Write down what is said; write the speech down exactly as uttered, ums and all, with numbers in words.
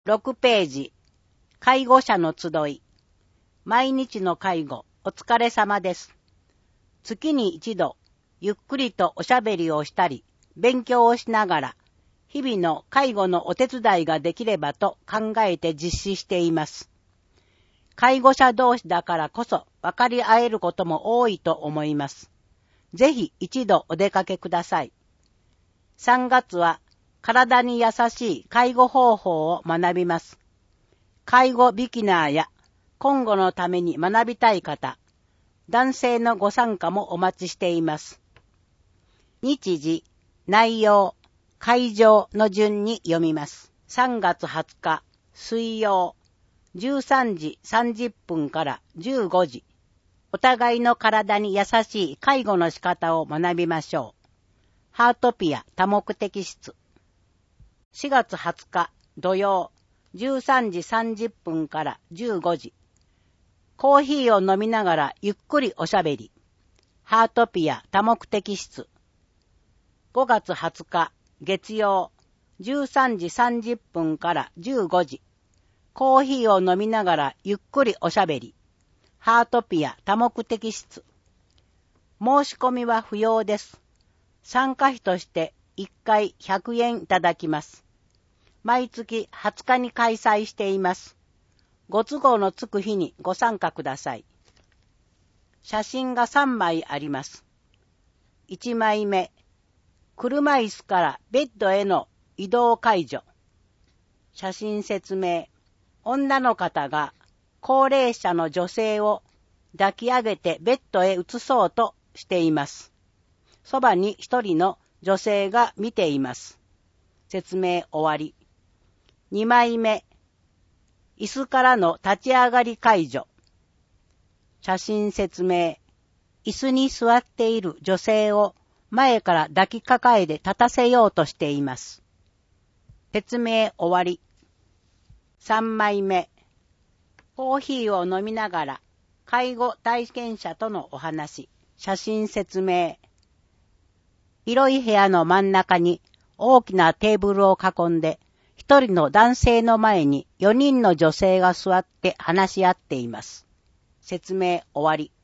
ろくページ、介護者の集い。毎日の介護、お疲れ様です。月に一度、ゆっくりとおしゃべりをしたり、勉強をしながら、日々の介護のお手伝いができればと考えて実施しています。介護者同士だからこそ分かり合えることも多いと思います。ぜひ一度お出かけください。さんがつは体に優しい介護方法を学びます。介護ビギナーや今後のために学びたい方、男性のご参加もお待ちしています。日時、内容、会場の順に読みます。さんがつはつか水曜、じゅうさんじさんじゅっぷんからじゅうごじ、お互いの体に優しい介護の仕方を学びましょう。ハートピア多目的室。しがつはつか土曜、じゅうさんじさんじゅっぷんからじゅうごじ、コーヒーを飲みながらゆっくりおしゃべり。ハートピア多目的室。ごがつはつか月曜、じゅうさんじさんじゅっぷんからじゅうごじ、コーヒーを飲みながらゆっくりおしゃべり。ハートピア多目的室。申し込みは不要です。参加費としていっかいひゃくえんいただきます。毎月はつかに開催しています。ご都合のつく日にご参加ください。写真がさんまいあります。いちまいめ、車椅子からベッドへの移動介助。写真説明。女の方が高齢者の女性を抱き上げてベッドへ移そうとしています。そばに一人の女性が見ています。説明終わり。にまいめ、椅子からの立ち上がり介助。写真説明。椅子に座っている女性を前から抱きかかえて立たせようとしています。説明終わり。さんまいめ、コーヒーを飲みながら介護体験者とのお話。写真説明。広い部屋の真ん中に大きなテーブルを囲んで、一人の男性の前によにんの女性が座って話し合っています。説明終わり。